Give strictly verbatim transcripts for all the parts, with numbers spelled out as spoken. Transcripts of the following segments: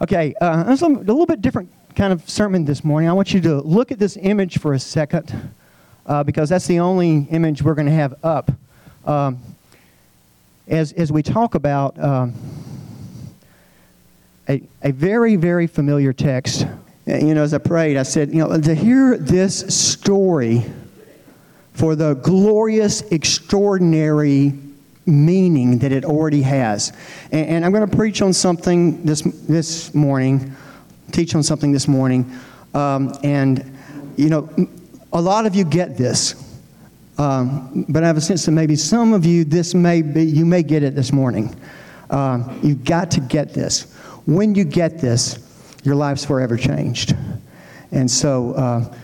Okay, uh, a little bit different kind of sermon this morning. I want you to look at this image for a second, uh, because that's the only image we're going to have up. Um, as as we talk about um, a a very very familiar text. You know, as I prayed, I said, you know, to hear this story for the glorious, extraordinary meaning that it already has. And, and I'm going to preach on something this this morning, teach on something this morning. Um, and, you know, a lot of you get this. Um, but I have a sense that maybe some of you, this may be, you may get it this morning. Um, you've got to get this. When you get this, your life's forever changed. And so, uh,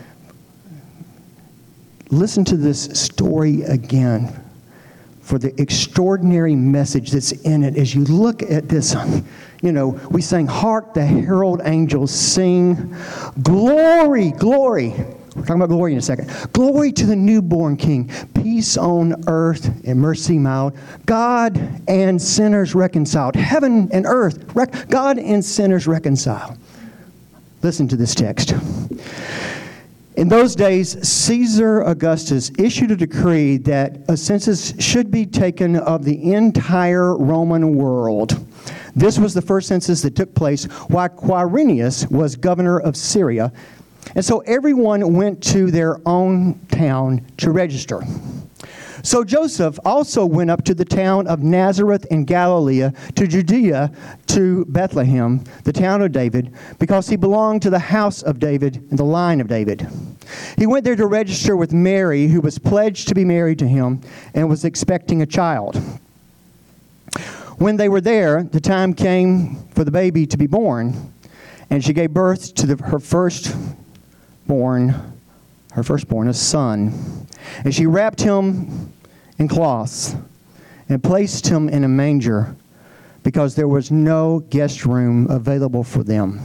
listen to this story again for the extraordinary message that's in it. As you look at this, you know, we sang, "Hark, the herald angels sing, glory, glory." We're talking about glory in a second. Glory to the newborn King, peace on earth and mercy mild. God and sinners reconciled. Heaven and earth, rec- God and sinners reconciled. Listen to this text. In those days, Caesar Augustus issued a decree that a census should be taken of the entire Roman world. This was the first census that took place while Quirinius was governor of Syria. And so everyone went to their own town to register. So Joseph also went up to the town of Nazareth in Galilee, to Judea, to Bethlehem, the town of David, because he belonged to the house of David and the line of David. He went there to register with Mary, who was pledged to be married to him and was expecting a child. When they were there, the time came for the baby to be born, and she gave birth to the, her firstborn, her firstborn, a son. And she wrapped him in cloths and placed him in a manger because there was no guest room available for them.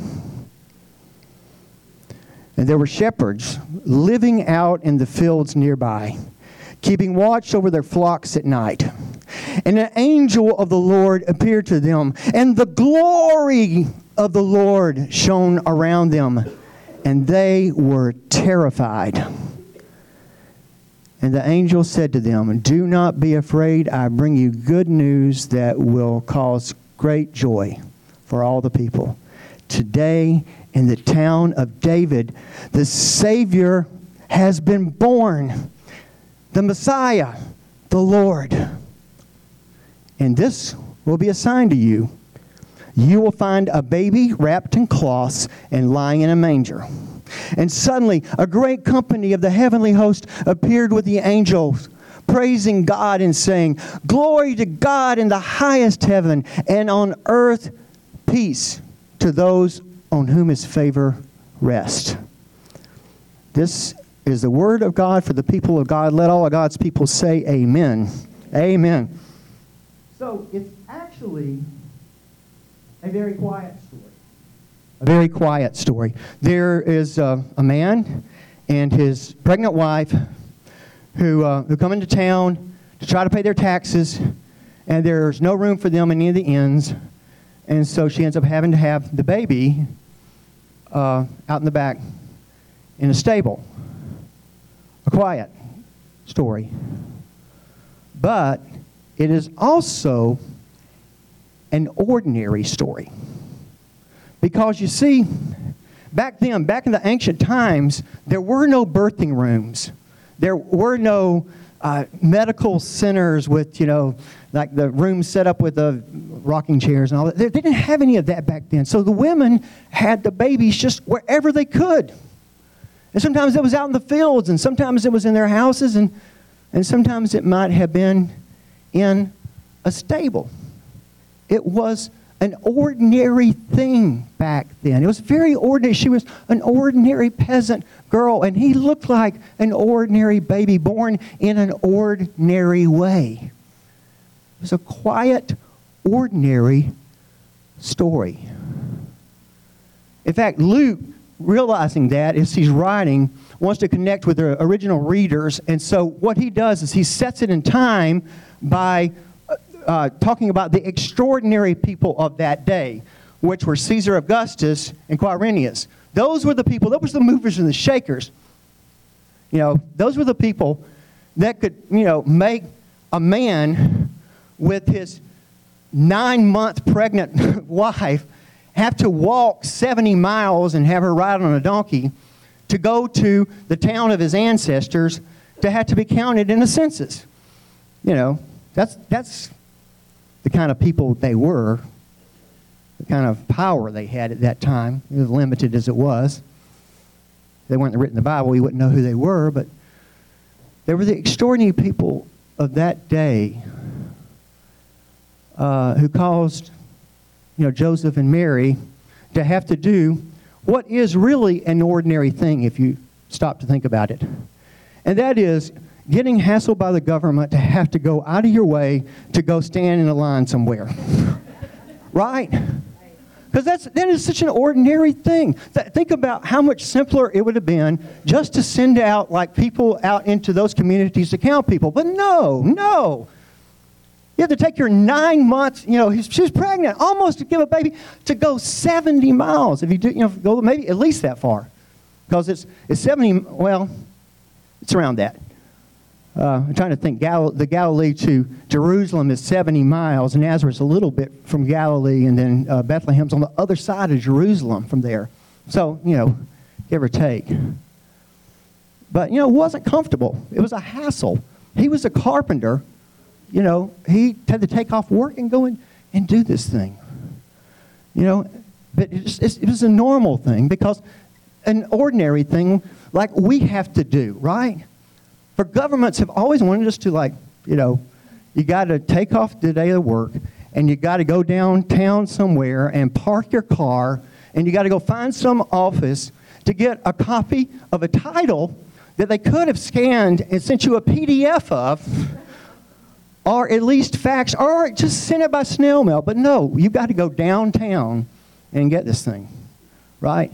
And there were shepherds living out in the fields nearby, keeping watch over their flocks at night. And an angel of the Lord appeared to them, and the glory of the Lord shone around them, and they were terrified. And the angel said to them, "Do not be afraid. I bring you good news that will cause great joy for all the people. Today, in the town of David, the Savior has been born, the Messiah, the Lord. And this will be a sign to you. You will find a baby wrapped in cloths and lying in a manger." And suddenly, a great company of the heavenly host appeared with the angels, praising God and saying, "Glory to God in the highest heaven, and on earth peace to those on whom his favor rests." This is the word of God for the people of God. Let all of God's people say amen. Amen. So it's actually a very quiet story. A very quiet story. There is uh, a man and his pregnant wife who uh, who come into town to try to pay their taxes, and there's no room for them in any of the inns, and so she ends up having to have the baby uh, out in the back in a stable. A quiet story. But it is also an ordinary story. Because you see, back then, back in the ancient times, there were no birthing rooms. There were no uh, medical centers with, you know, like the rooms set up with the rocking chairs and all that. They didn't have any of that back then. So the women had the babies just wherever they could. And sometimes it was out in the fields, and sometimes it was in their houses, and, and sometimes it might have been in a stable. It was an ordinary thing back then. It was very ordinary. She was an ordinary peasant girl, and he looked like an ordinary baby born in an ordinary way. It was a quiet, ordinary story. In fact, Luke, realizing that as he's writing, wants to connect with the original readers, and so what he does is he sets it in time by uh, talking about the extraordinary people of that day. which were Caesar Augustus and Quirinius. Those were the people, those were the movers and the shakers. You know, those were the people that could, you know, make a man with his nine-month pregnant wife have to walk seventy miles and have her ride on a donkey to go to the town of his ancestors to have to be counted in a census. You know, that's, that's the kind of people they were, the kind of power they had at that time, as limited as it was. If they weren't written in the Bible, we wouldn't know who they were, but they were the extraordinary people of that day uh, who caused, you know, Joseph and Mary to have to do what is really an ordinary thing if you stop to think about it. And that is getting hassled by the government to have to go out of your way to go stand in a line somewhere. Right? Because that's that is such an ordinary thing. Th- think about how much simpler it would have been just to send out like people out into those communities to count people. But no, no. You have to take your nine months, you know, she was pregnant, almost to give a baby, to go seventy miles. If you do, you know, go maybe at least that far. Because it's, it's seventy, well, it's around that. Uh, I'm trying to think. Gal- the Galilee to Jerusalem is seventy miles. Nazareth's a little bit from Galilee, and then uh, Bethlehem's on the other side of Jerusalem from there. So, you know, give or take. But, you know, it wasn't comfortable. It was a hassle. He was a carpenter. You know, he had to take off work and go in and do this thing. You know, but it's, it's, it was a normal thing because an ordinary thing like we have to do, right? For governments have always wanted us to, like, you know, you got to take off the day of work and you got to go downtown somewhere and park your car and you got to go find some office to get a copy of a title that they could have scanned and sent you a P D F of, or at least fax, or just send it by snail mail. But no, you got to go downtown and get this thing, right?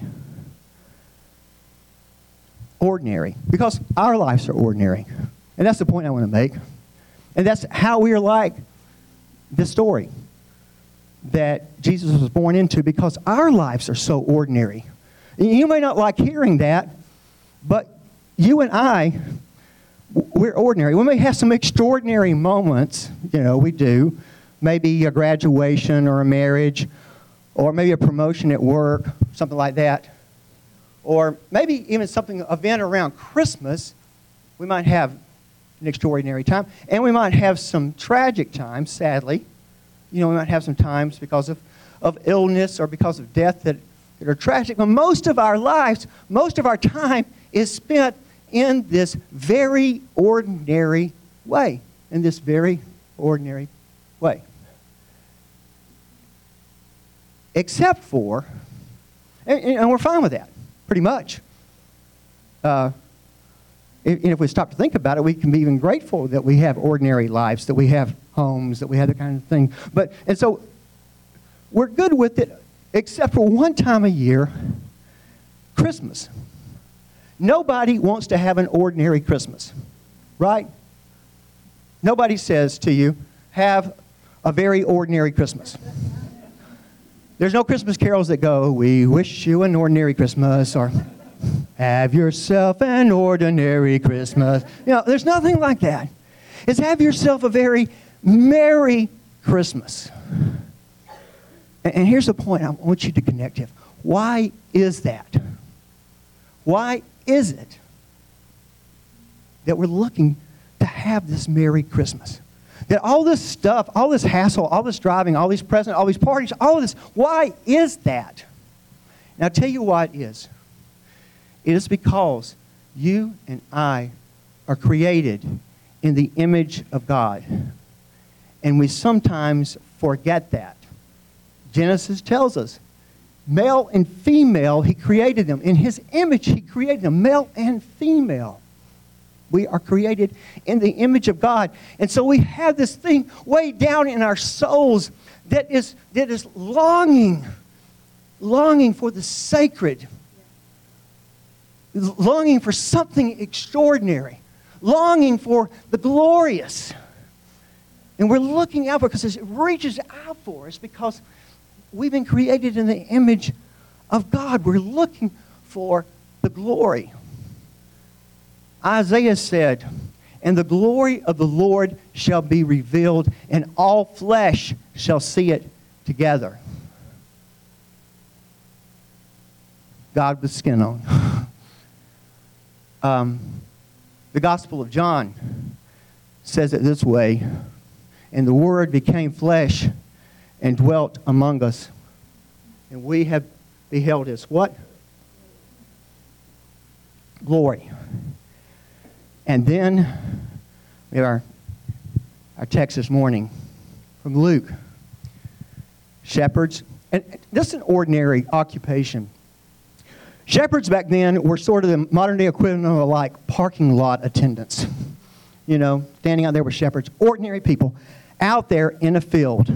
Ordinary, because our lives are ordinary. And that's the point I want to make. And that's how we are like the story that Jesus was born into, because our lives are so ordinary. You may not like hearing that, but you and I, we're ordinary. We may have some extraordinary moments, you know, we do. Maybe a graduation or a marriage, or maybe a promotion at work, something like that. Or maybe even something, event around Christmas, we might have an extraordinary time. And we might have some tragic times, sadly. You know, we might have some times because of, of illness or because of death that, that are tragic. But most of our lives, most of our time is spent in this very ordinary way. In this very ordinary way. Except for, and, and we're fine with that. Pretty much. Uh, and if we stop to think about it, we can be even grateful that we have ordinary lives, that we have homes, that we have that kind of thing. But, and so, we're good with it, except for one time a year, Christmas. Nobody wants to have an ordinary Christmas, right? Nobody says to you, have a very ordinary Christmas. There's no Christmas carols that go, we wish you an ordinary Christmas, or have yourself an ordinary Christmas. You know, there's nothing like that. It's have yourself a very Merry Christmas. And, and here's the point I want you to connect with. Why is that? Why is it that we're looking to have this Merry Christmas? That all this stuff, all this hassle, all this driving, all these presents, all these parties, all of this, why is that? And I'll tell you why it is. It is because you and I are created in the image of God. And we sometimes forget that. Genesis tells us, male and female, he created them. In his image, he created them, male and female. We are created in the image of God. And so we have this thing way down in our souls that is, that is longing, longing for the sacred, longing for something extraordinary, longing for the glorious. And we're looking out because it reaches out for us because we've been created in the image of God. We're looking for the glory. Isaiah said, and the glory of the Lord shall be revealed, and all flesh shall see it together. God with skin on. um, the Gospel of John says it this way, and the Word became flesh and dwelt among us, and we have beheld His what? Glory. And then we have our, our text this morning from Luke. Shepherds, and this is an ordinary occupation. Shepherds back then were sort of the modern-day equivalent of like parking lot attendants. You know, standing out there with shepherds, ordinary people out there in a field.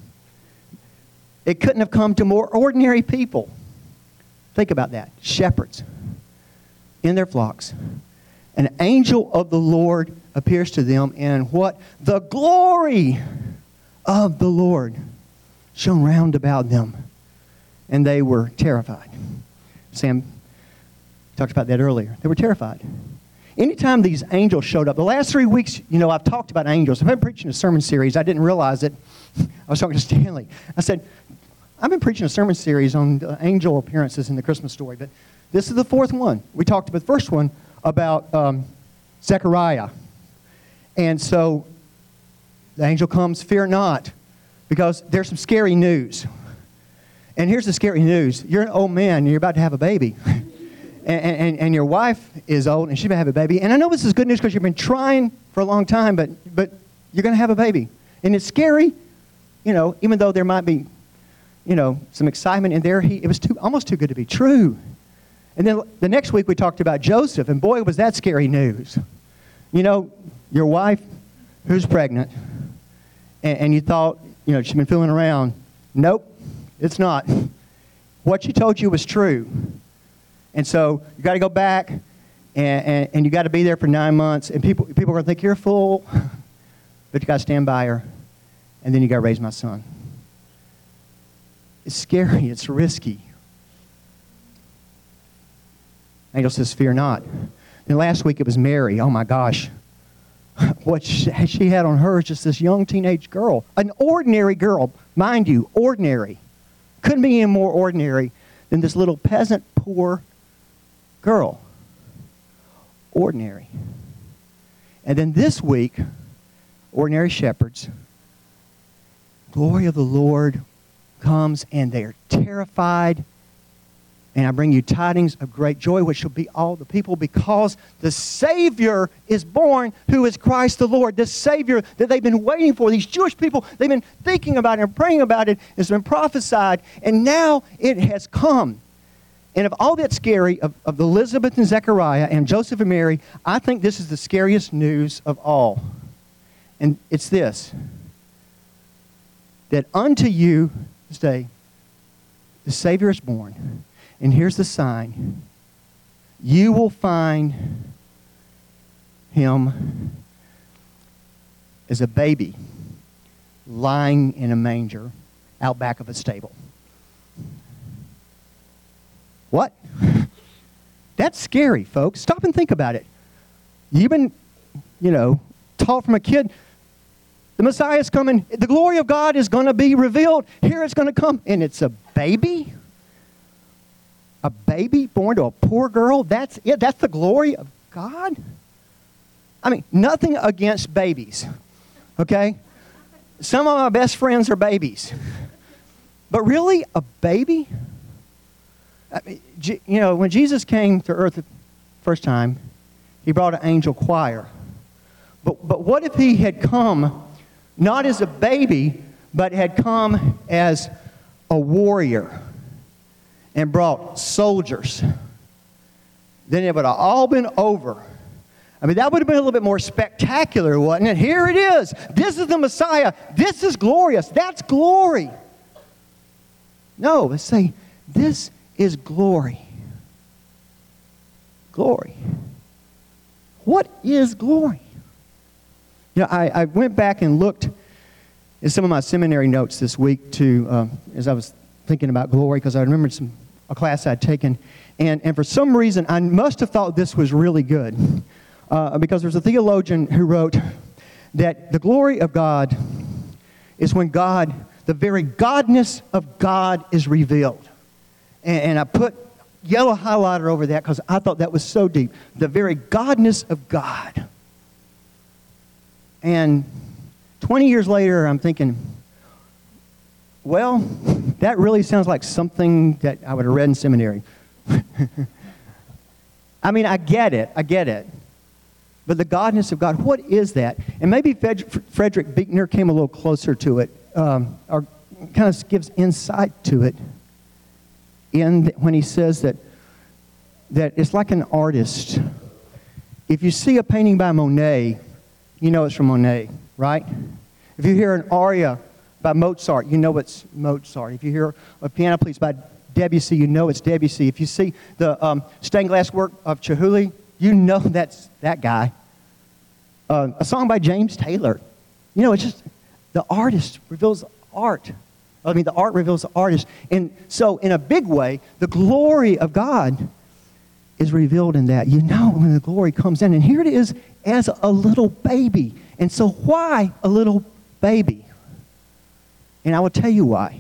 It couldn't have come to more ordinary people. Think about that. Shepherds in their flocks. An angel of the Lord appears to them, and what? The glory of the Lord shone round about them, and they were terrified. Sam talked about that earlier. They were terrified. Anytime these angels showed up, the last three weeks, you know, I've talked about angels. I've been preaching a sermon series. I didn't realize it. I was talking to Stanley. I said, I've been preaching a sermon series on uh, angel appearances in the Christmas story, but this is the fourth one. We talked about the first one about um, Zechariah. And so the angel comes, fear not, because there's some scary news. And here's the scary news. You're an old man, and you're about to have a baby. and, and, and your wife is old, and she's going to have a baby. And I know this is good news because you've been trying for a long time, but, but you're going to have a baby. And it's scary, you know, even though there might be, you know, some excitement in there. He, it was too, almost too good to be true. And then the next week we talked about Joseph, and boy, was that scary news. You know, your wife who's pregnant, and, and you thought, you know, she's been fooling around. Nope, it's not. What she told you was true. And so you got to go back, and, and, and you got to be there for nine months, and people, people are going to think you're a fool, but you got to stand by her, and then you got to raise my son. It's scary. It's risky. Angel says, fear not. Then last week it was Mary. Oh my gosh. What she, she had on her is just this young teenage girl. An ordinary girl. Mind you, ordinary. Couldn't be any more ordinary than this little peasant, poor girl. Ordinary. And then this week, ordinary shepherds. Glory of the Lord comes, and they are terrified. And I bring you tidings of great joy, which shall be all the people, because the Savior is born, who is Christ the Lord. This Savior that they've been waiting for. These Jewish people, they've been thinking about it and praying about it. It's been prophesied, and now it has come. And of all that scary, of, of Elizabeth and Zechariah and Joseph and Mary, I think this is the scariest news of all. And it's this, that unto you this day the Savior is born. And here's the sign. You will find him as a baby lying in a manger out back of a stable. What? That's scary, folks. Stop and think about it. You've been, you know, taught from a kid, the Messiah is coming. The glory of God is going to be revealed. Here it's going to come. And it's a baby? A baby born to a poor girl? That's it? That's the glory of God? I mean, nothing against babies, okay? Some of my best friends are babies. But really, a baby? I mean, you know, when Jesus came to earth the first time, he brought an angel choir. But, but what if he had come not as a baby, but had come as a warrior and brought soldiers? Then it would have all been over. I mean, that would have been a little bit more spectacular, wasn't it? Here it is. This is the Messiah. This is glorious. That's glory. No, let's say, this is glory. Glory. What is glory? You know, I, I went back and looked at some of my seminary notes this week to, uh, as I was thinking about glory because I remembered some a class I'd taken, and, and for some reason I must have thought this was really good uh, because there's a theologian who wrote that the glory of God is when God, the very godness of God is revealed. And, and I put yellow highlighter over that because I thought that was so deep. The very godness of God. And twenty years later, I'm thinking, well, that really sounds like something that I would have read in seminary. I mean, I get it. I get it. But the godness of God, what is that? And maybe Frederick Buechner came a little closer to it, um, or kind of gives insight to it in when he says that, that it's like an artist. If you see a painting by Monet, you know it's from Monet, right? If you hear an aria by Mozart, you know it's Mozart. If you hear a piano piece by Debussy, you know it's Debussy. If you see the um, stained glass work of Chihuly, you know that's that guy. Uh, a song by James Taylor. You know, it's just the artist reveals art. I mean, the art reveals the artist. And so, in a big way, the glory of God is revealed in that. You know when the glory comes in. And here it is as a little baby. And so, why a little baby? And I will tell you why.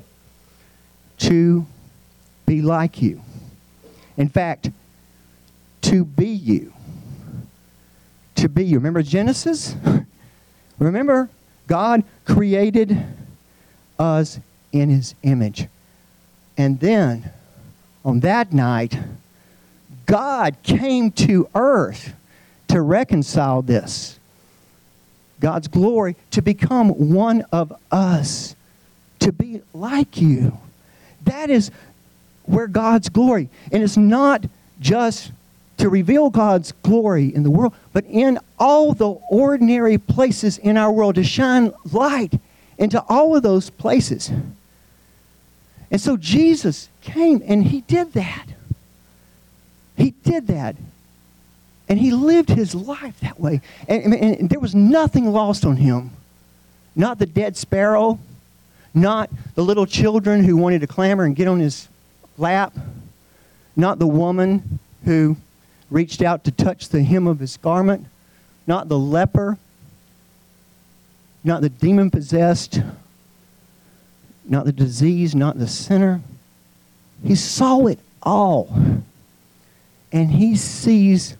To be like you. In fact, to be you. To be you. Remember Genesis? Remember, God created us in His image. And then, on that night, God came to earth to reconcile this. God's glory, to become one of us. To be like you. That is where God's glory. And it's not just to reveal God's glory in the world, but in all the ordinary places in our world, to shine light into all of those places. And so Jesus came and He did that. He did that. And He lived His life that way. And, and, and there was nothing lost on Him. Not the dead sparrow. Not the little children who wanted to clamor and get on His lap. Not the woman who reached out to touch the hem of His garment. Not the leper. Not the demon-possessed. Not the disease. Not the sinner. He saw it all. And He sees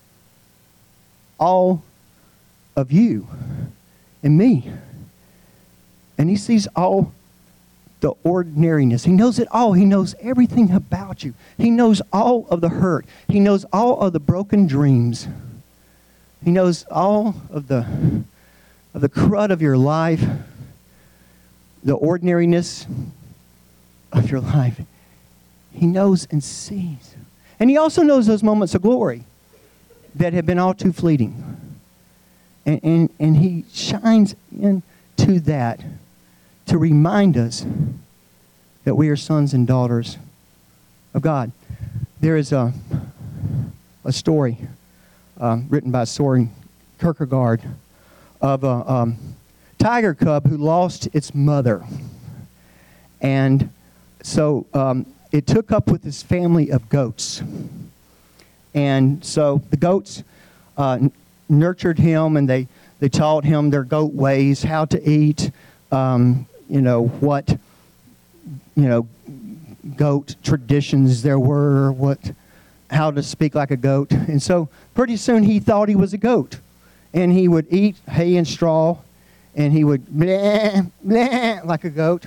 all of you and me. And He sees all the ordinariness. He knows it all. He knows everything about you. He knows all of the hurt. He knows all of the broken dreams. He knows all of the, of the crud of your life, the ordinariness of your life. He knows and sees. And He also knows those moments of glory that have been all too fleeting. And, and, and He shines into that to remind us that we are sons and daughters of God. There is a, a story um, written by Soren Kierkegaard of a um, tiger cub who lost its mother. And so um, it took up with this family of goats. And so the goats uh, n- nurtured him, and they, they taught him their goat ways, how to eat, um, you know, what, you know, goat traditions there were, what, how to speak like a goat. And so pretty soon he thought he was a goat. And he would eat hay and straw, and he would blah, blah, like a goat.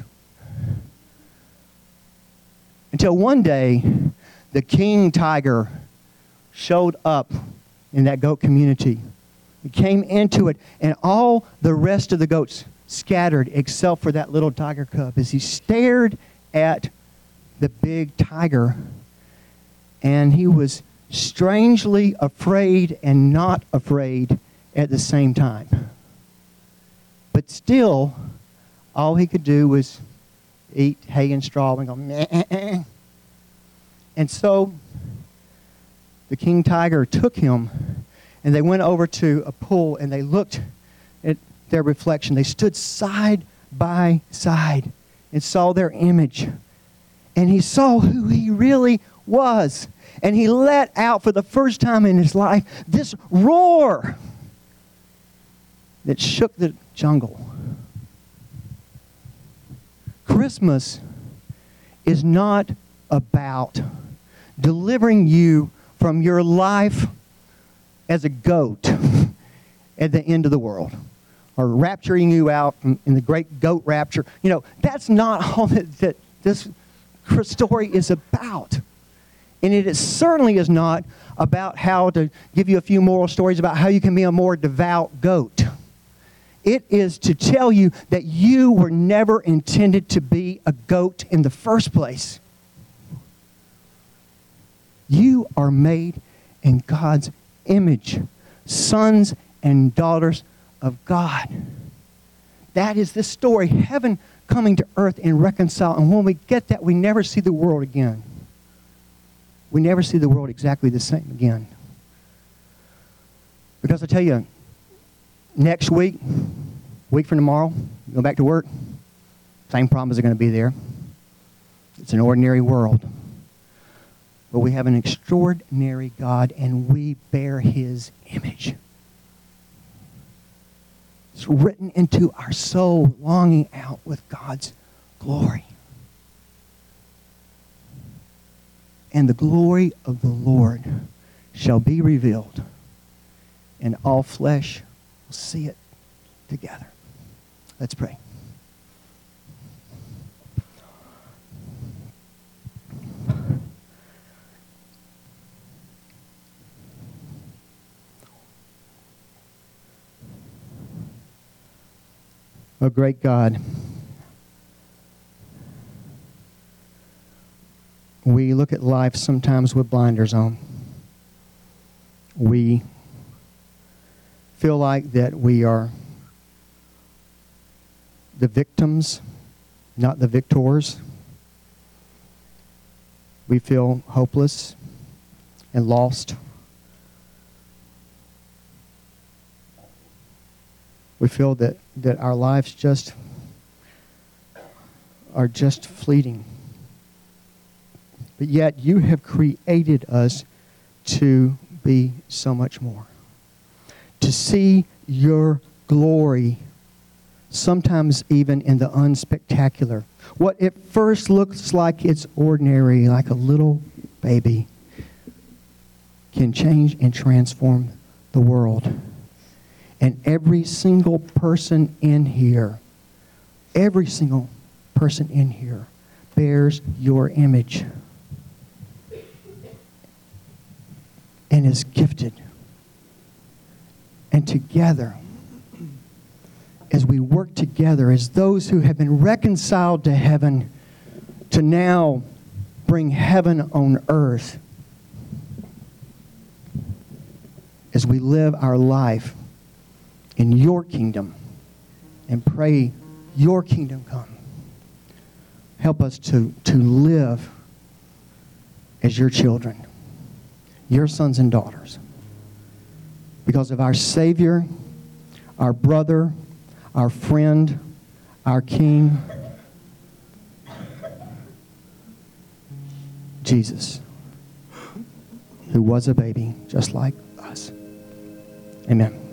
Until one day, the king tiger showed up in that goat community. He came into it, and all the rest of the goats scattered except for that little tiger cub as he stared at the big tiger. And he was strangely afraid and not afraid at the same time. But still, all he could do was eat hay and straw and go, meh. And so the king tiger took him, and they went over to a pool, and they looked at their reflection. They stood side by side and saw their image. and he saw who he really was. And he let out for the first time in his life this roar that shook the jungle. Christmas is not about delivering you from your life as a goat at the end of the world, or rapturing you out in the great goat rapture. You know, that's not all that, that this story is about. And it is, certainly is not about how to give you a few moral stories about how you can be a more devout goat. It is to tell you that you were never intended to be a goat in the first place. You are made in God's image, sons and daughters of God. That is this story, heaven coming to earth and reconcile. And when we get that, we never see the world again. We never see the world exactly the same again. Because I tell you, next week, week from tomorrow, you go back to work, same problems are going to be there. It's an ordinary world. But we have an extraordinary God, and we bear his image. It's written into our soul, longing out with God's glory. And the glory of the Lord shall be revealed, and all flesh will see it together. Let's pray. Oh, great God, we look at life sometimes with blinders on. We feel like that we are the victims, not the victors. We feel hopeless and lost. We feel that, that our lives just are just fleeting. But yet you have created us to be so much more. To see your glory, sometimes even in the unspectacular. What at first looks like it's ordinary, like a little baby, can change and transform the world. And every single person in here, every single person in here bears your image and is gifted. And together, as we work together as those who have been reconciled to heaven, to now bring heaven on earth, as we live our life in your kingdom and pray your kingdom come. Help us to, to live as your children, your sons and daughters, because of our Savior, our brother, our friend, our King, Jesus, who was a baby just like us. Amen.